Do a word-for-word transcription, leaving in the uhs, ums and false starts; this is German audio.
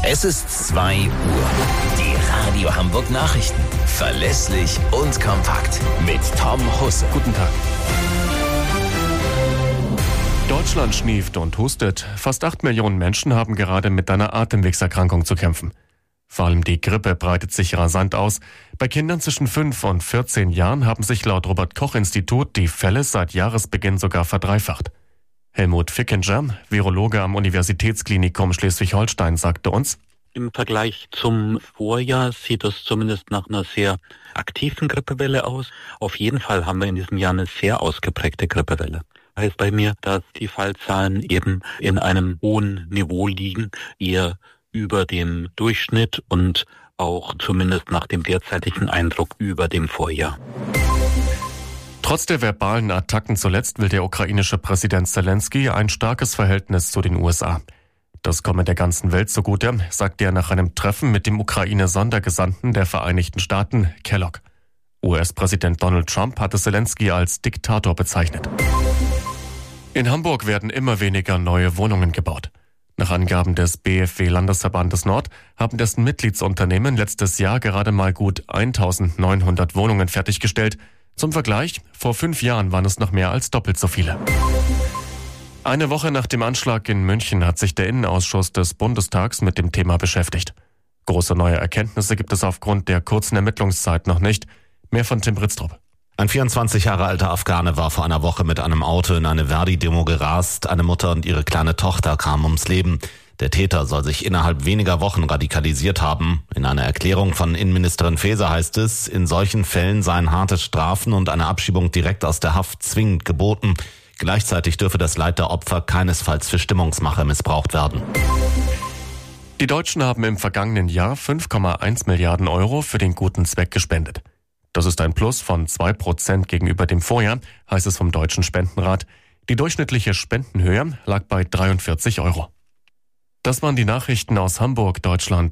Es ist zwei Uhr. Die Radio Hamburg Nachrichten. Verlässlich und kompakt. Mit Tom Husse. Guten Tag. Deutschland schnieft und hustet. Fast acht Millionen Menschen haben gerade mit einer Atemwegserkrankung zu kämpfen. Vor allem die Grippe breitet sich rasant aus. Bei Kindern zwischen fünf und vierzehn Jahren haben sich laut Robert-Koch-Institut die Fälle seit Jahresbeginn sogar verdreifacht. Helmut Fickinger, Virologe am Universitätsklinikum Schleswig-Holstein, sagte uns: Im Vergleich zum Vorjahr sieht es zumindest nach einer sehr aktiven Grippewelle aus. Auf jeden Fall haben wir in diesem Jahr eine sehr ausgeprägte Grippewelle. Heißt bei mir, dass die Fallzahlen eben in einem hohen Niveau liegen, eher über dem Durchschnitt und auch zumindest nach dem derzeitigen Eindruck über dem Vorjahr. Trotz der verbalen Attacken zuletzt will der ukrainische Präsident Zelensky ein starkes Verhältnis zu den U S A. Das komme der ganzen Welt zugute, sagte er nach einem Treffen mit dem Ukraine-Sondergesandten der Vereinigten Staaten, Kellogg. U S-Präsident Donald Trump hatte Zelensky als Diktator bezeichnet. In Hamburg werden immer weniger neue Wohnungen gebaut. Nach Angaben des B F W-Landesverbandes Nord haben dessen Mitgliedsunternehmen letztes Jahr gerade mal gut eintausendneunhundert Wohnungen fertiggestellt. Zum Vergleich, vor fünf Jahren waren es noch mehr als doppelt so viele. Eine Woche nach dem Anschlag in München hat sich der Innenausschuss des Bundestags mit dem Thema beschäftigt. Große neue Erkenntnisse gibt es aufgrund der kurzen Ermittlungszeit noch nicht. Mehr von Tim Britztrup. Ein vierundzwanzig Jahre alter Afghane war vor einer Woche mit einem Auto in eine Verdi-Demo gerast. Eine Mutter und ihre kleine Tochter kamen ums Leben. Der Täter soll sich innerhalb weniger Wochen radikalisiert haben. In einer Erklärung von Innenministerin Faeser heißt es, in solchen Fällen seien harte Strafen und eine Abschiebung direkt aus der Haft zwingend geboten. Gleichzeitig dürfe das Leid der Opfer keinesfalls für Stimmungsmache missbraucht werden. Die Deutschen haben im vergangenen Jahr fünf Komma eins Milliarden Euro für den guten Zweck gespendet. Das ist ein Plus von zwei Prozent gegenüber dem Vorjahr, heißt es vom Deutschen Spendenrat. Die durchschnittliche Spendenhöhe lag bei dreiundvierzig Euro. Das waren die Nachrichten aus Hamburg, Deutschland.